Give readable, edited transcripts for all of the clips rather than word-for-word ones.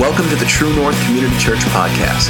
welcome to the True North Community Church podcast.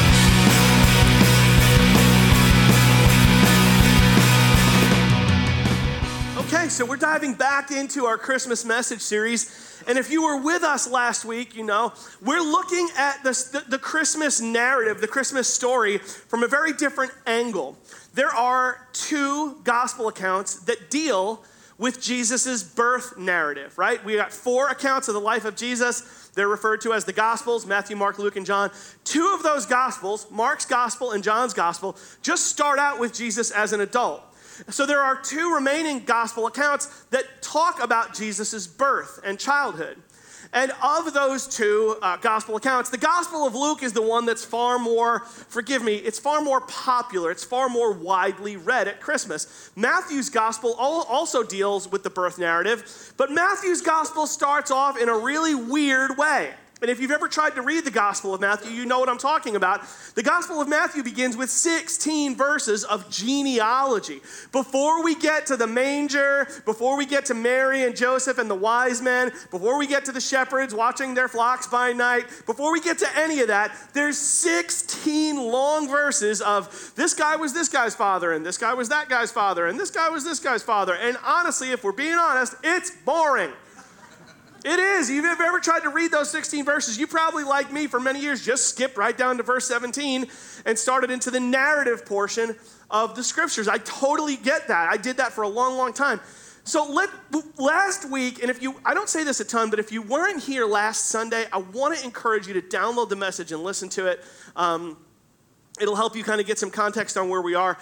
Okay, so we're diving back into our Christmas message series, and if you were with us last week, you know, we're looking at the Christmas narrative, the Christmas story, from a very different angle. There are two gospel accounts that deal with Jesus' birth narrative, right? We got four accounts of the life of Jesus. They're referred to as the Gospels, Matthew, Mark, Luke, and John. Two of those Gospels, Mark's Gospel and John's Gospel, just start out with Jesus as an adult. So there are two remaining Gospel accounts that talk about Jesus' birth and childhood. And of those two Gospel accounts, the Gospel of Luke is the one that's far more, it's far more popular. It's far more widely read at Christmas. Matthew's Gospel also deals with the birth narrative, but Matthew's Gospel starts off in a really weird way. And if you've ever tried to read the Gospel of Matthew, you know what I'm talking about. The Gospel of Matthew begins with 16 verses of genealogy. Before we get to the manger, before we get to Mary and Joseph and the wise men, before we get to the shepherds watching their flocks by night, before we get to any of that, there's 16 long verses of this guy was this guy's father, and this guy was that guy's father, and this guy was this guy's father. And honestly, if we're being honest, it's boring. It is. If you've ever tried to read those 16 verses, you probably, like me, for many years, just skipped right down to verse 17 and started into the narrative portion of the scriptures. I totally get that. I did that for a long, long time. So last week, and I don't say this a ton, but if you weren't here last Sunday, I want to encourage you to download the message and listen to it. It'll help you kind of get some context on where we are.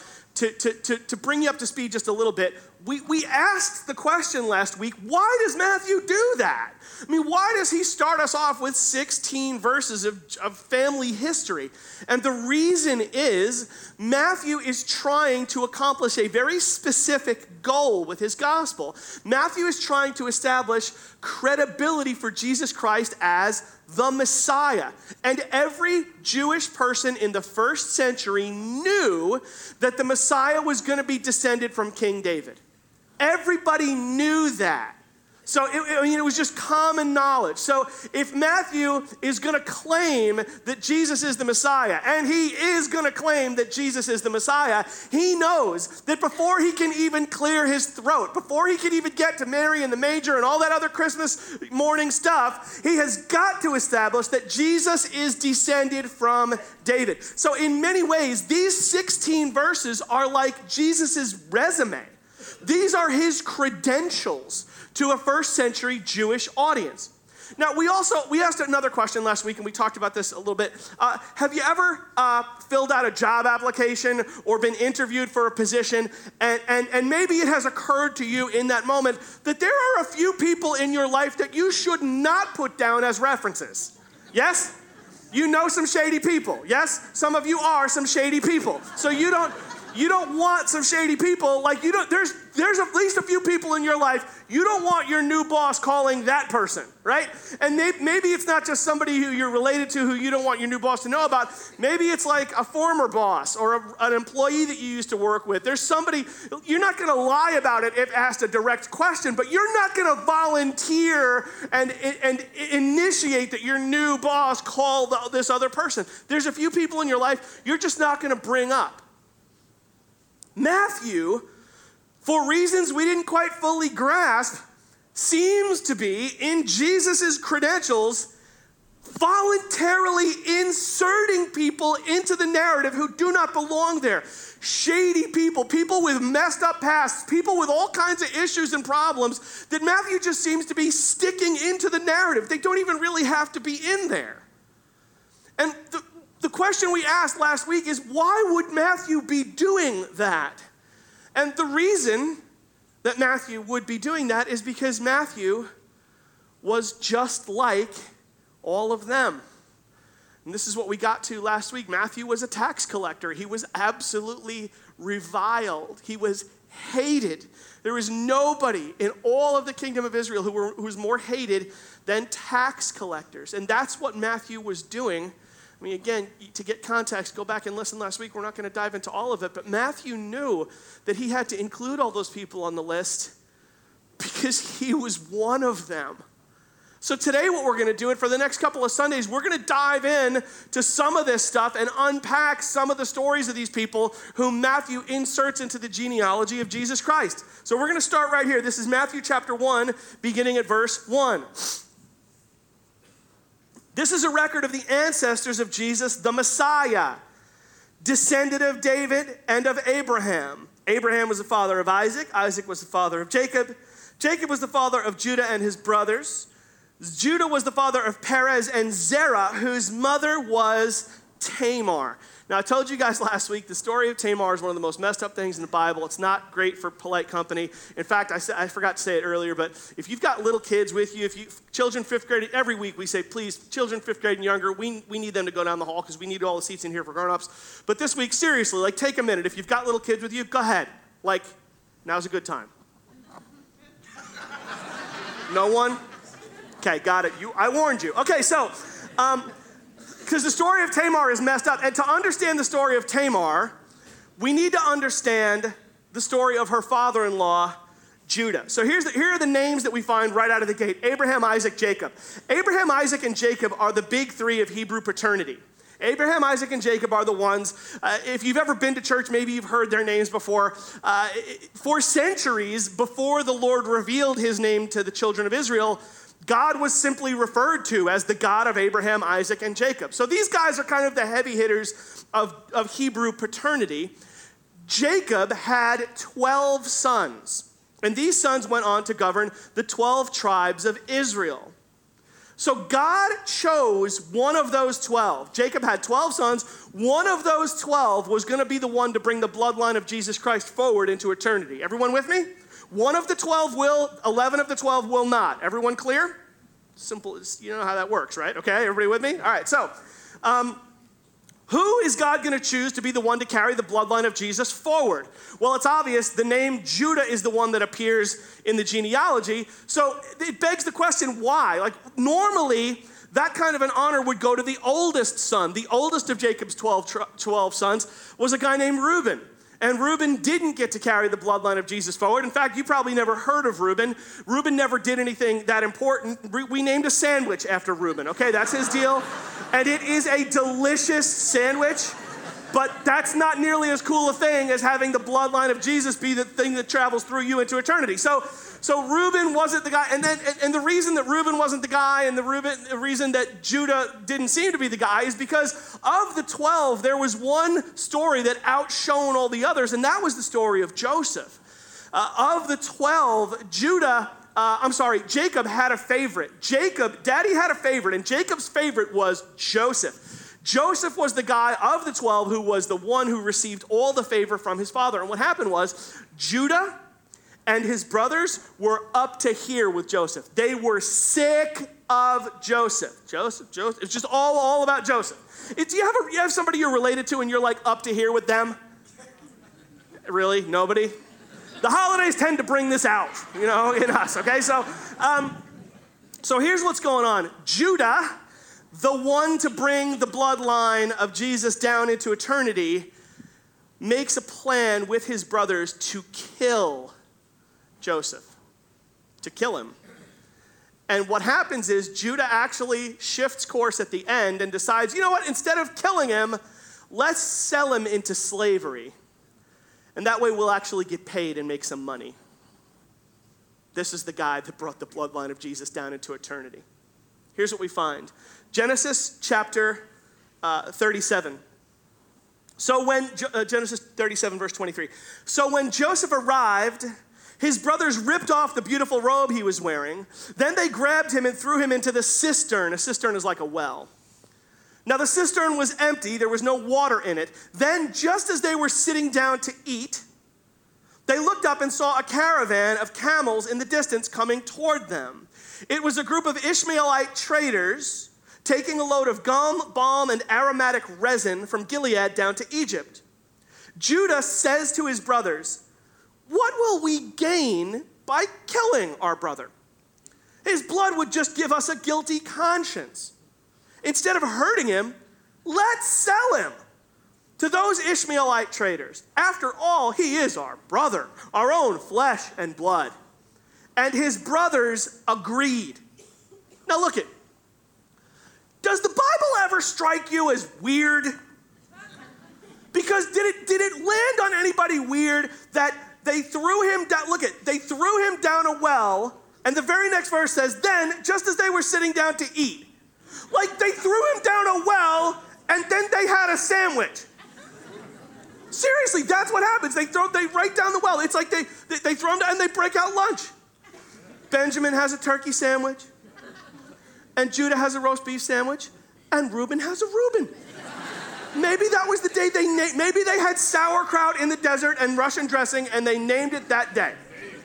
To bring you up to speed just a little bit, we asked the question last week, why does Matthew do that? I mean, why does he start us off with 16 verses of family history? And the reason is Matthew is trying to accomplish a very specific goal with his gospel. Matthew is trying to establish credibility for Jesus Christ as the Messiah. And every Jewish person in the first century knew that the Messiah was going to be descended from King David. Everybody knew that. So it was just common knowledge. So if Matthew is going to claim that Jesus is the Messiah, and he is going to claim that Jesus is the Messiah, he knows that before he can even clear his throat, before he can even get to Mary and the manger and all that other Christmas morning stuff, he has got to establish that Jesus is descended from David. So in many ways, these 16 verses are like Jesus' resume. These are his credentials to a first century Jewish audience. Now, we asked another question last week, and we talked about this a little bit. Have you ever filled out a job application or been interviewed for a position, and maybe it has occurred to you in that moment that there are a few people in your life that you should not put down as references? Yes? You know some shady people. Yes? Some of you are some shady people. So you don't want some shady people. Like there's at least a few people in your life you don't want your new boss calling that person, right? And maybe it's not just somebody who you're related to who you don't want your new boss to know about. Maybe it's like a former boss or an employee that you used to work with. There's somebody, you're not going to lie about it if asked a direct question, but you're not going to volunteer and initiate that your new boss call this other person. There's a few people in your life you're just not going to bring up. Matthew, for reasons we didn't quite fully grasp, seems to be, in Jesus' credentials, voluntarily inserting people into the narrative who do not belong there. Shady people, people with messed up pasts, people with all kinds of issues and problems that Matthew just seems to be sticking into the narrative. They don't even really have to be in there. And the question we asked last week is, why would Matthew be doing that? And the reason that Matthew would be doing that is because Matthew was just like all of them. And this is what we got to last week. Matthew was a tax collector. He was absolutely reviled. He was hated. There was nobody in all of the kingdom of Israel who was more hated than tax collectors. And that's what Matthew was doing. I mean, again, to get context, go back and listen last week. We're not going to dive into all of it, but Matthew knew that he had to include all those people on the list because he was one of them. So today what we're going to do, and for the next couple of Sundays, we're going to dive in to some of this stuff and unpack some of the stories of these people whom Matthew inserts into the genealogy of Jesus Christ. So we're going to start right here. This is Matthew chapter 1, beginning at verse 1. This is a record of the ancestors of Jesus, the Messiah, descendant of David and of Abraham. Abraham was the father of Isaac. Isaac was the father of Jacob. Jacob was the father of Judah and his brothers. Judah was the father of Perez and Zerah, whose mother was Tamar. Now, I told you guys last week, the story of Tamar is one of the most messed up things in the Bible. It's not great for polite company. In fact, I forgot to say it earlier, but if you've got little kids with you, children 5th grade, every week we say, please, children 5th grade and younger, we need them to go down the hall because we need all the seats in here for grown-ups. But this week, seriously, take a minute. If you've got little kids with you, go ahead. Now's a good time. No one? Okay, got it. I warned you. Okay, so, because the story of Tamar is messed up, and to understand the story of Tamar, we need to understand the story of her father-in-law, Judah. So here are the names that we find right out of the gate. Abraham, Isaac, Jacob. Abraham, Isaac, and Jacob are the big three of Hebrew paternity. Abraham, Isaac, and Jacob are the ones, if you've ever been to church, maybe you've heard their names before. For centuries before the Lord revealed his name to the children of Israel, God was simply referred to as the God of Abraham, Isaac, and Jacob. So these guys are kind of the heavy hitters of Hebrew paternity. Jacob had 12 sons, and these sons went on to govern the 12 tribes of Israel. So God chose one of those 12. Jacob had 12 sons. One of those 12 was going to be the one to bring the bloodline of Jesus Christ forward into eternity. Everyone with me? One of the 12 will, 11 of the 12 will not. Everyone clear? Simple, you know how that works, right? Okay, everybody with me? All right, so who is God going to choose to be the one to carry the bloodline of Jesus forward? Well, it's obvious. The name Judah is the one that appears in the genealogy. So it begs the question, why? Normally, that kind of an honor would go to the oldest son. The oldest of Jacob's 12 sons was a guy named Reuben. And Reuben didn't get to carry the bloodline of Jesus forward. In fact, you probably never heard of Reuben. Reuben never did anything that important. We named a sandwich after Reuben, okay? That's his deal. And it is a delicious sandwich, but that's not nearly as cool a thing as having the bloodline of Jesus be the thing that travels through you into eternity. So Reuben wasn't the guy, and the reason that Reuben wasn't the guy, and the reason that Judah didn't seem to be the guy is because of the 12, there was one story that outshone all the others, and that was the story of Joseph. Of the 12, Jacob had a favorite. Daddy had a favorite, and Jacob's favorite was Joseph. Joseph was the guy of the 12 who was the one who received all the favor from his father. And what happened was Judah and his brothers were up to here with Joseph. They were sick of Joseph. It's just all about Joseph. You have somebody you're related to and you're up to here with them? Really? Nobody? The holidays tend to bring this out, in us, okay? So here's what's going on. Judah, the one to bring the bloodline of Jesus down into eternity, makes a plan with his brothers to kill Joseph, to kill him. And what happens is Judah actually shifts course at the end and decides, you know what, instead of killing him, let's sell him into slavery. And that way we'll actually get paid and make some money. This is the guy that brought the bloodline of Jesus down into eternity. Here's what we find. Genesis chapter 37. Genesis 37, verse 23. So when Joseph arrived, his brothers ripped off the beautiful robe he was wearing. Then they grabbed him and threw him into the cistern. A cistern is like a well. Now the cistern was empty. There was no water in it. Then just as they were sitting down to eat, they looked up and saw a caravan of camels in the distance coming toward them. It was a group of Ishmaelite traders taking a load of gum, balm, and aromatic resin from Gilead down to Egypt. Judah says to his brothers, "What will we gain by killing our brother? His blood would just give us a guilty conscience. Instead of hurting him, let's sell him to those Ishmaelite traders. After all, he is our brother, our own flesh and blood." And his brothers agreed. Now look it. Does the Bible ever strike you as weird? Because did it land on anybody weird that they threw him down? Look it, they threw him down a well, and the very next verse says, then, just as they were sitting down to eat. Like they threw him down a well, and then they had a sandwich. Seriously, that's what happens. They right down the well. It's like they throw him down and they break out lunch. Benjamin has a turkey sandwich, and Judah has a roast beef sandwich, and Reuben has a Reuben. Maybe that was the day maybe they had sauerkraut in the desert and Russian dressing, and they named it that day.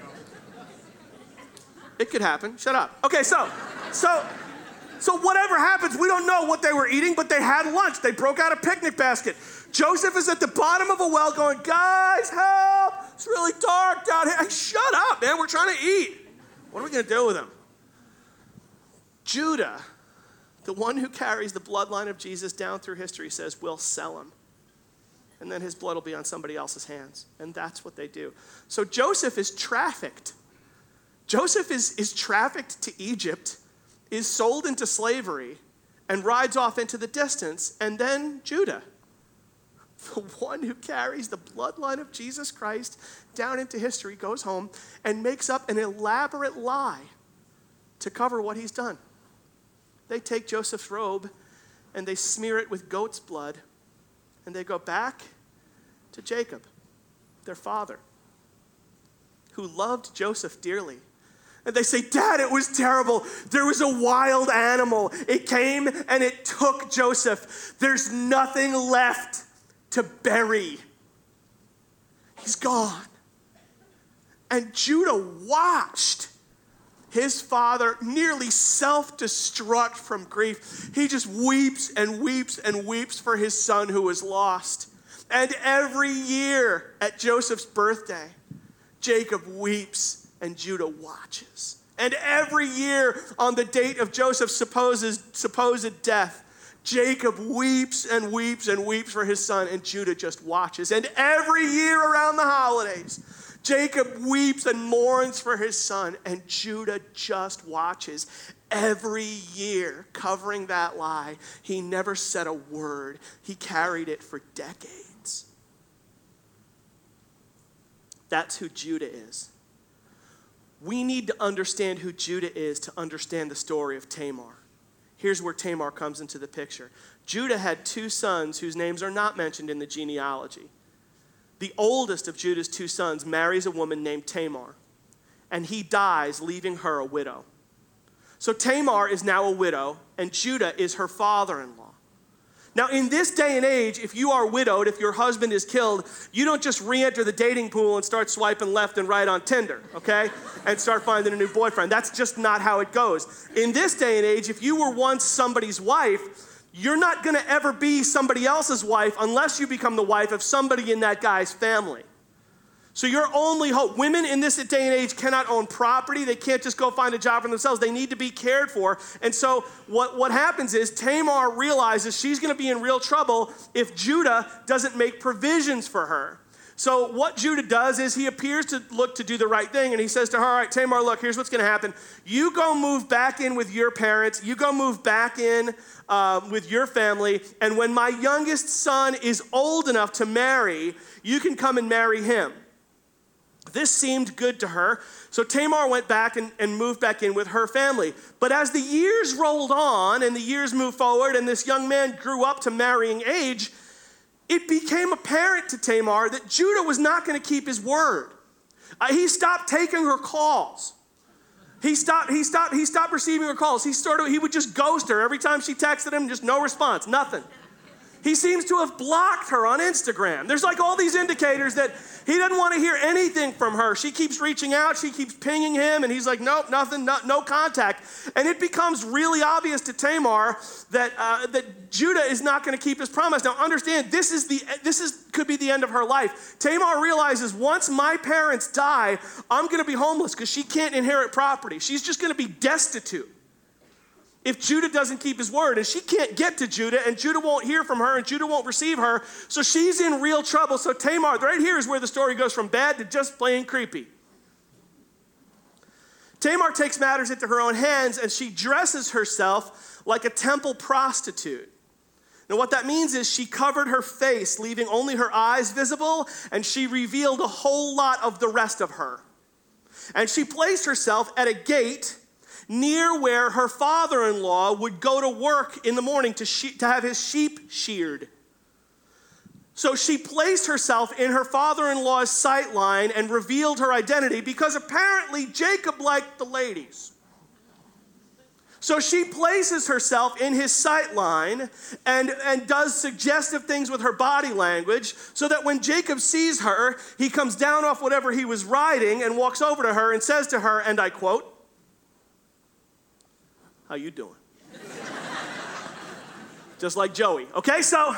It could happen. Shut up. Okay, so whatever happens, we don't know what they were eating, but they had lunch. They broke out a picnic basket. Joseph is at the bottom of a well going, guys, help. It's really dark down here. Hey, shut up, man. We're trying to eat. What are we going to do with him? Judah, the one who carries the bloodline of Jesus down through history, says, we'll sell him. And then his blood will be on somebody else's hands. And that's what they do. So Joseph is trafficked. Joseph is trafficked to Egypt, is sold into slavery, and rides off into the distance. And then Judah, the one who carries the bloodline of Jesus Christ down into history, goes home and makes up an elaborate lie to cover what he's done. They take Joseph's robe and they smear it with goat's blood, and they go back to Jacob, their father, who loved Joseph dearly. And they say, Dad, it was terrible. There was a wild animal. It came and it took Joseph. There's nothing left to bury. He's gone. And Judah watched his father nearly self-destruct from grief. He just weeps and weeps and weeps for his son who was lost. And every year at Joseph's birthday, Jacob weeps and Judah watches. And every year on the date of Joseph's supposed death, Jacob weeps and weeps and weeps for his son, and Judah just watches. And every year around the holidays, Jacob weeps and mourns for his son, and Judah just watches. Every year, covering that lie, he never said a word. He carried it for decades. That's who Judah is. We need to understand who Judah is to understand the story of Tamar. Here's where Tamar comes into the picture. Judah had two sons whose names are not mentioned in the genealogy. The oldest of Judah's two sons marries a woman named Tamar, and he dies, leaving her a widow. So Tamar is now a widow, and Judah is her father-in-law. Now, in this day and age, if you are widowed, if your husband is killed, you don't just re-enter the dating pool and start swiping left and right on Tinder, okay? And start finding a new boyfriend. That's just not how it goes. In this day and age, if you were once somebody's wife, you're not going to ever be somebody else's wife unless you become the wife of somebody in that guy's family. So your only hope, women in this day and age cannot own property. They can't just go find a job for themselves. They need to be cared for. And so what happens is Tamar realizes she's going to be in real trouble if Judah doesn't make provisions for her. So what Judah does is he appears to look to do the right thing, and he says to her, all right, Tamar, look, here's what's going to happen. You go move back in with your parents. You go move back in with your family, and when my youngest son is old enough to marry, you can come and marry him. This seemed good to her, so Tamar went back and moved back in with her family. But as the years rolled on and the years moved forward and this young man grew up to marrying age, it became apparent to Tamar that Judah was not going to keep his word. He stopped taking her calls. He stopped receiving her calls. He would just ghost her every time she texted him, just no response, nothing. He seems to have blocked her on Instagram. There's like all these indicators that he doesn't want to hear anything from her. She keeps reaching out. She keeps pinging him. And he's like, nope, nothing, no contact. And it becomes really obvious to Tamar that Judah is not going to keep his promise. Now understand, could be the end of her life. Tamar realizes once my parents die, I'm going to be homeless because she can't inherit property. She's just going to be destitute if Judah doesn't keep his word, and she can't get to Judah, and Judah won't hear from her, and Judah won't receive her, so she's in real trouble. So Tamar, right here is where the story goes from bad to just plain creepy. Tamar takes matters into her own hands, and she dresses herself like a temple prostitute. Now, what that means is she covered her face, leaving only her eyes visible, and she revealed a whole lot of the rest of her. And she placed herself at a gate near where her father-in-law would go to work in the morning to have his sheep sheared. So she placed herself in her father-in-law's sight line and revealed her identity because apparently Jacob liked the ladies. So she places herself in his sight line and does suggestive things with her body language so that when Jacob sees her, he comes down off whatever he was riding and walks over to her and says to her, and I quote, "How you doing?" Just like Joey. Okay, so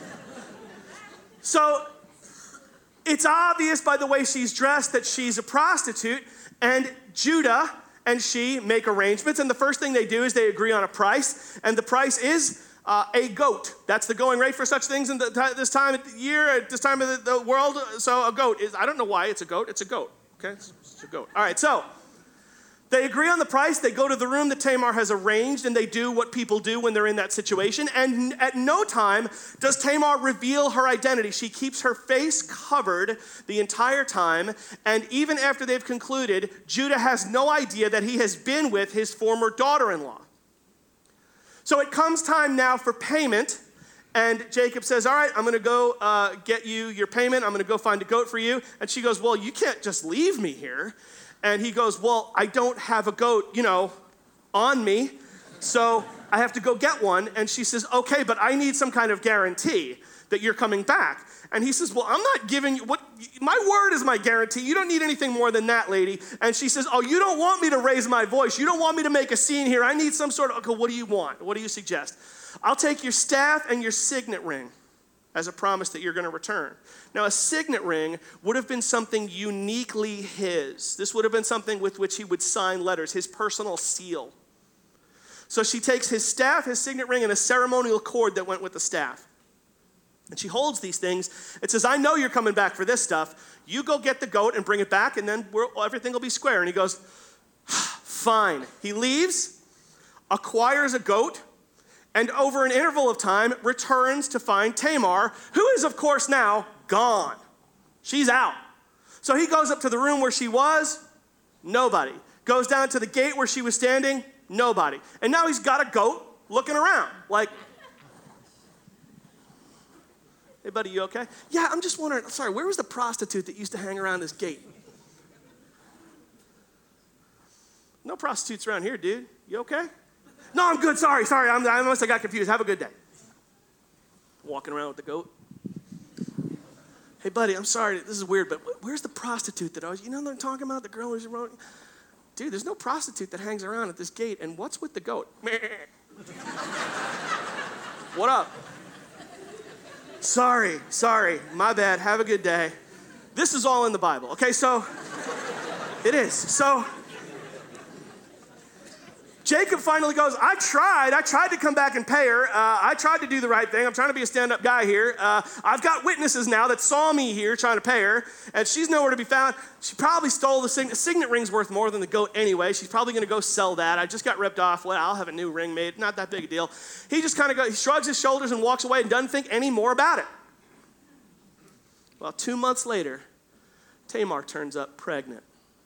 it's obvious by the way she's dressed that she's a prostitute, and Judah and she make arrangements, and the first thing they do is they agree on a price, and the price is a goat. That's the going rate for such things in this time of the year, at this time of the world. So a goat is, I don't know why it's a goat, it's a goat. Okay, it's a goat. All right, so they agree on the price, they go to the room that Tamar has arranged, and they do what people do when they're in that situation, and at no time does Tamar reveal her identity. She keeps her face covered the entire time, and even after they've concluded, Judah has no idea that he has been with his former daughter-in-law. So it comes time now for payment, and Jacob says, all right, I'm going to go get you your payment, I'm going to go find a goat for you, and she goes, well, you can't just leave me here. And he goes, well, I don't have a goat, on me, so I have to go get one. And she says, okay, but I need some kind of guarantee that you're coming back. And he says, well, I'm not giving you, my word is my guarantee. You don't need anything more than that, lady. And she says, oh, you don't want me to raise my voice. You don't want me to make a scene here. I need some sort of, okay, what do you want? What do you suggest? I'll take your staff and your signet ring as a promise that you're going to return. Now, a signet ring would have been something uniquely his. This would have been something with which he would sign letters, his personal seal. So she takes his staff, his signet ring, and a ceremonial cord that went with the staff. And she holds these things. It says, I know you're coming back for this stuff. You go get the goat and bring it back, and then everything will be square. And he goes, fine. He leaves, acquires a goat, and over an interval of time, returns to find Tamar, who is, of course, now gone. She's out. So he goes up to the room where she was, nobody. Goes down to the gate where she was standing, nobody. And now he's got a goat looking around, like, hey, buddy, you okay? Yeah, I'm just wondering, sorry, where was the prostitute that used to hang around this gate? No prostitutes around here, dude. You okay? No, I'm good. Sorry. I must have got confused. Have a good day. Walking around with the goat. Hey, buddy, I'm sorry. This is weird, but where's the prostitute that always, what I'm talking about? The girl who's around. Dude, there's no prostitute that hangs around at this gate. And what's with the goat? What up? Sorry. My bad. Have a good day. This is all in the Bible. Okay, so it is. So Jacob finally goes, I tried to come back and pay her. I tried to do the right thing. I'm trying to be a stand-up guy here. I've got witnesses now that saw me here trying to pay her, and she's nowhere to be found. She probably stole the signet. Signet ring's worth more than the goat anyway. She's probably going to go sell that. I just got ripped off. Well, I'll have a new ring made. Not that big a deal. He just kind of he shrugs his shoulders and walks away and doesn't think any more about it. Well, 2 months later, Tamar turns up pregnant.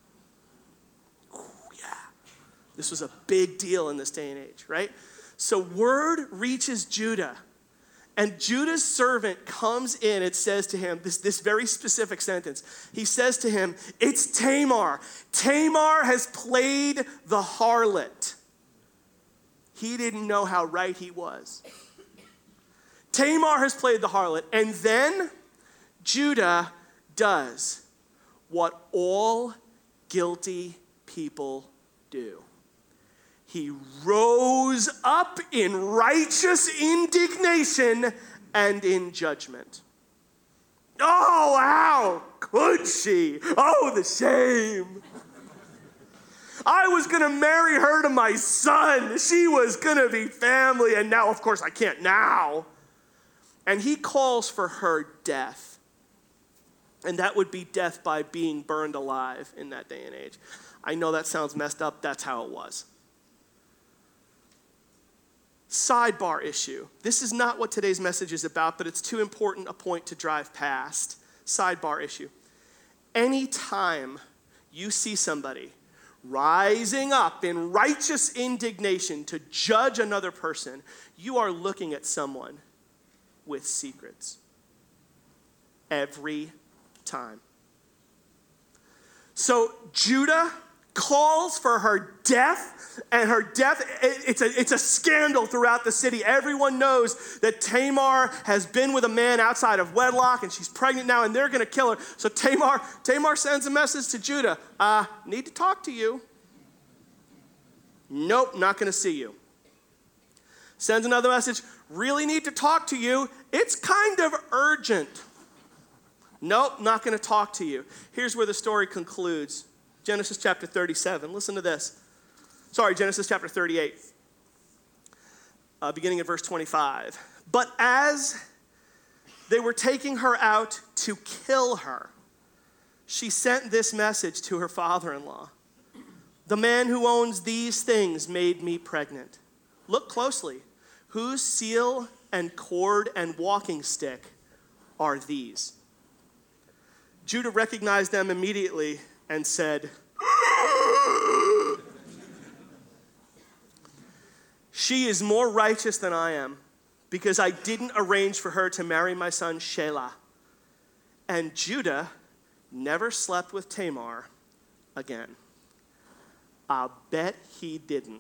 This was a big deal in this day and age, right? So word reaches Judah, and Judah's servant comes in. It says to him, this very specific sentence. He says to him, it's Tamar. Tamar has played the harlot. He didn't know how right he was. Tamar has played the harlot. And then Judah does what all guilty people do. He rose up in righteous indignation and in judgment. Oh, how could she? Oh, the shame. I was going to marry her to my son. She was going to be family, and now, of course, I can't now. And he calls for her death. And that would be death by being burned alive in that day and age. I know that sounds messed up. That's how it was. Sidebar issue. This is not what today's message is about, but it's too important a point to drive past. Sidebar issue. Anytime you see somebody rising up in righteous indignation to judge another person, you are looking at someone with secrets. Every time. So Judah calls for her death, and her death, it's a scandal throughout the city. Everyone knows that Tamar has been with a man outside of wedlock, and she's pregnant now, and they're going to kill her. So Tamar sends a message to Judah. Need to talk to you. Nope, not going to see you. Sends another message. Really need to talk to you. It's kind of urgent. Nope, not going to talk to you. Here's where the story concludes. Genesis chapter 37. Listen to this. Genesis chapter 38. Beginning at verse 25. But as they were taking her out to kill her, she sent this message to her father-in-law. The man who owns these things made me pregnant. Look closely. Whose seal and cord and walking stick are these? Judah recognized them immediately and said, she is more righteous than I am, because I didn't arrange for her to marry my son Shelah. And Judah never slept with Tamar again. I bet he didn't.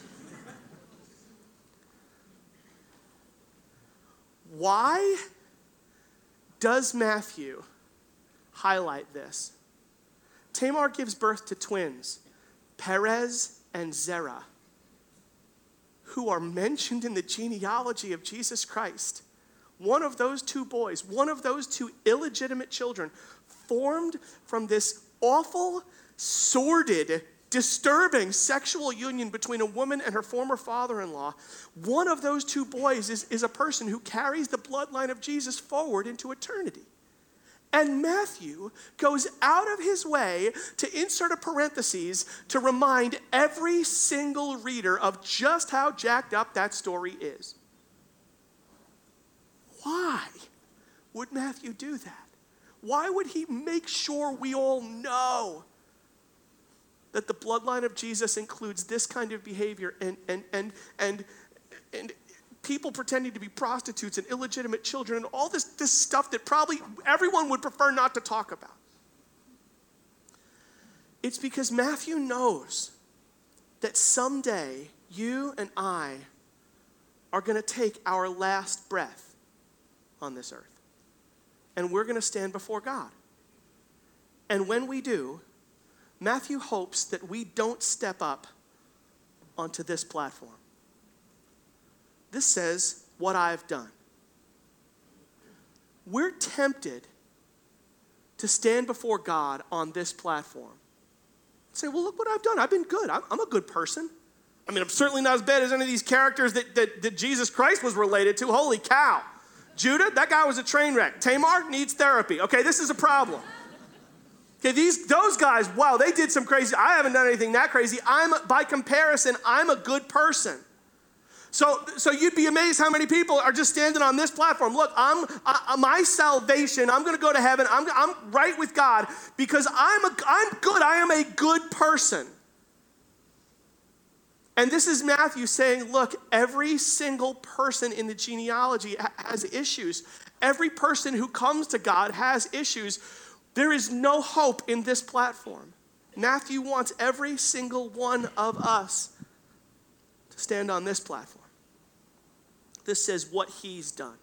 Why does Matthew highlight this? Tamar gives birth to twins, Perez and Zerah, who are mentioned in the genealogy of Jesus Christ. One of those two boys, one of those two illegitimate children, formed from this awful, sordid, disturbing sexual union between a woman and her former father-in-law. One of those two boys is a person who carries the bloodline of Jesus forward into eternity. And Matthew goes out of his way to insert a parenthesis to remind every single reader of just how jacked up that story is. Why would Matthew do that? Why would he make sure we all know that the bloodline of Jesus includes this kind of behavior and people pretending to be prostitutes and illegitimate children and all this stuff that probably everyone would prefer not to talk about? It's because Matthew knows that someday you and I are going to take our last breath on this earth. And we're going to stand before God. And when we do, Matthew hopes that we don't step up onto this platform. This says, what I've done. We're tempted to stand before God on this platform. Say, well, look what I've done. I've been good. I'm a good person. I mean, I'm certainly not as bad as any of these characters that Jesus Christ was related to. Holy cow. Judah, that guy was a train wreck. Tamar needs therapy. Okay, this is a problem. Okay, those guys, wow, they did some crazy. I haven't done anything that crazy. By comparison, I'm a good person. So you'd be amazed how many people are just standing on this platform. Look, my salvation, I'm going to go to heaven. I'm right with God because I'm good. I am a good person. And this is Matthew saying, look, every single person in the genealogy has issues. Every person who comes to God has issues. There is no hope in this platform. Matthew wants every single one of us to stand on this platform. This says what he's done.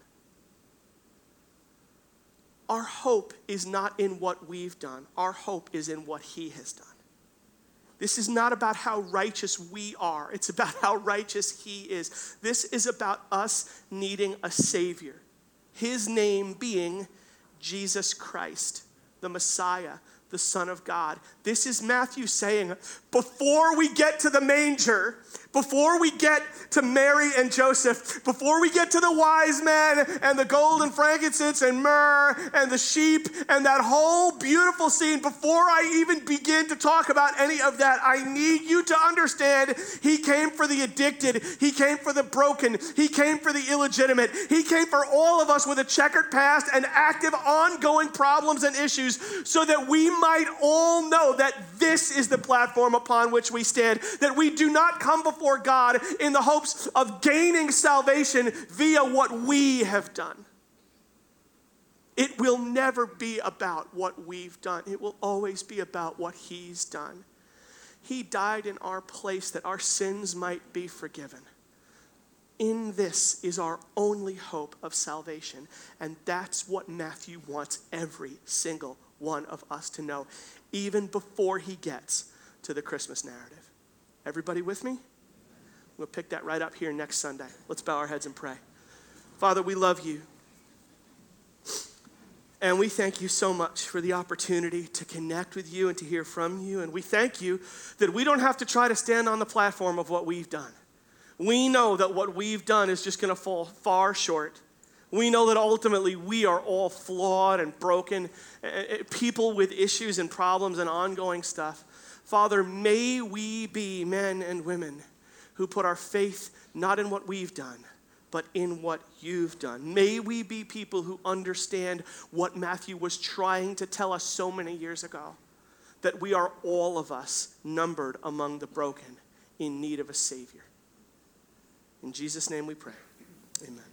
Our hope is not in what we've done. Our hope is in what he has done. This is not about how righteous we are. It's about how righteous he is. This is about us needing a Savior. His name being Jesus Christ, the Messiah, the Son of God. This is Matthew saying, before we get to the manger, before we get to Mary and Joseph, before we get to the wise men and the gold and frankincense and myrrh and the sheep and that whole beautiful scene, before I even begin to talk about any of that, I need you to understand he came for the addicted. He came for the broken. He came for the illegitimate. He came for all of us with a checkered past and active, ongoing problems and issues so that we might all know that this is the platform upon which we stand, that we do not come before God in the hopes of gaining salvation via what we have done. It will never be about what we've done. It will always be about what he's done. He died in our place that our sins might be forgiven. In this is our only hope of salvation. And that's what Matthew wants every single one of us to know, even before he gets to the Christmas narrative. Everybody with me? We'll pick that right up here next Sunday. Let's bow our heads and pray. Father, we love you. And we thank you so much for the opportunity to connect with you and to hear from you. And we thank you that we don't have to try to stand on the platform of what we've done. We know that what we've done is just going to fall far short. We know that ultimately we are all flawed and broken, people with issues and problems and ongoing stuff. Father, may we be men and women who put our faith not in what we've done, but in what you've done. May we be people who understand what Matthew was trying to tell us so many years ago, that we are all of us numbered among the broken in need of a Savior. In Jesus' name we pray. Amen.